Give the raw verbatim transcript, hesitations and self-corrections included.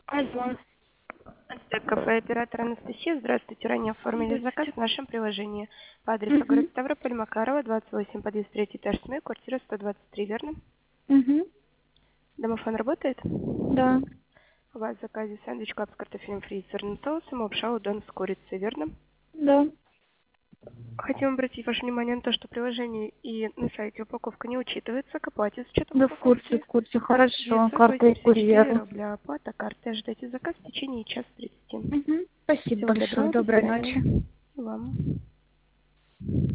Алло. КП оператор Анастасия. Здравствуйте. Ранее оформили заказ Здравствуйте. в нашем приложении по адресу город Угу. Ставрополь, Макарова, двадцать восемь, подъезд третий этаж, СМИ, квартира сто двадцать три, верно? Угу. Домофон работает? Да. У вас в заказе сэндвич клаб с картофелем фри и сырным соусом, лапша удон с курицей, верно? Да. Хотим обратить ваше внимание на то, что в приложении и на сайте упаковка не учитывается к оплате с учетом Да, в курсе, упаковки. в курсе. Хорошо. девятьсот Карта и восемьдесят четыре курьеру. рубля оплата карты. Ждите заказ в течение часа тридцати. Угу. Спасибо Всего большое. доброго, до Доброй свидания. ночи. И вам.